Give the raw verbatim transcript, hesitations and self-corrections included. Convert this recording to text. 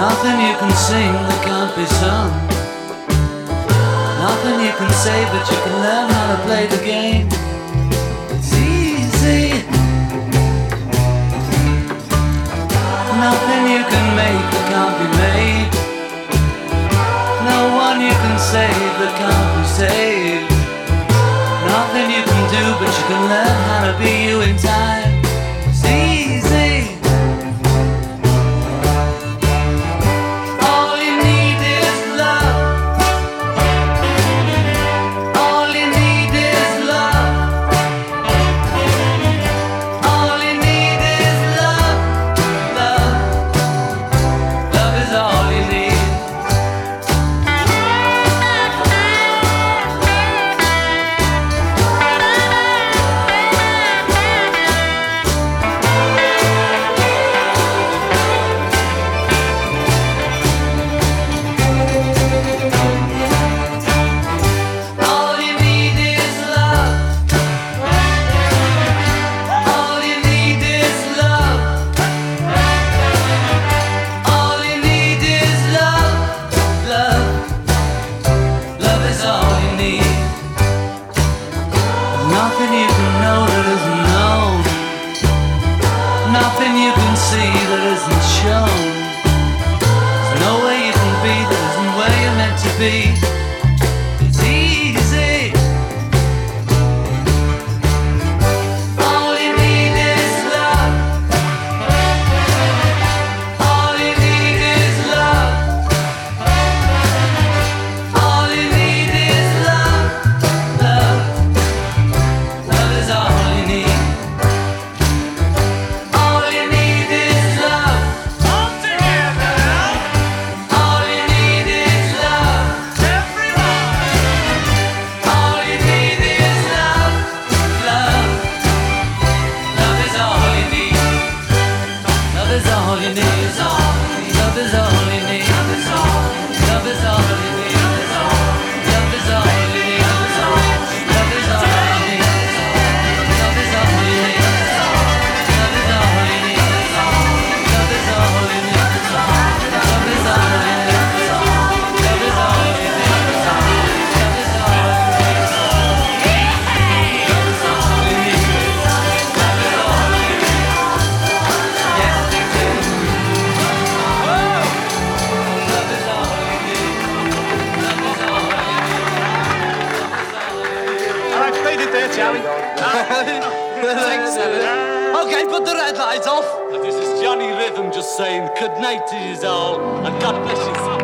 Nothing you can sing that can't be sung. Nothing you can say, but you can learn how to play the game. It's easy. Nothing you can make that can't be made. No one you can save that can't be saved. Nothing you can do, but you can learn how to be you in time. It's easy. All you need is love. All you need is love. All you need is love. Love. Love is all you need. All you need is love. All you need is love. All you need is love. Love. Love is all you need. Nothing you can know that isn't known. Nothing you can see that isn't shown. There's no way you can be that isn't where you're meant to be. It's easy. All you need is love. All you need is love. All you need is love. Love. Love is all you need. All you need is love. All together now. All you need is love. Everyone. All you need is love. Love. Love is all you need. Love is all you need. Love is all you need. Love is all. Love is all you need. Love is all. Love is all you need. Love is all. Love is all you need. Love is all you need. Love is all you need. Love is all you need. Love is all you need. Love is all you need. Love is all you need. Yes, they do. Love is all you need. Love is all you need. All right, played it there, Charlie. Thanks, Simon. Okay, put the red light off. This is Johnny Rhythm just saying good night to you all, and God bless you.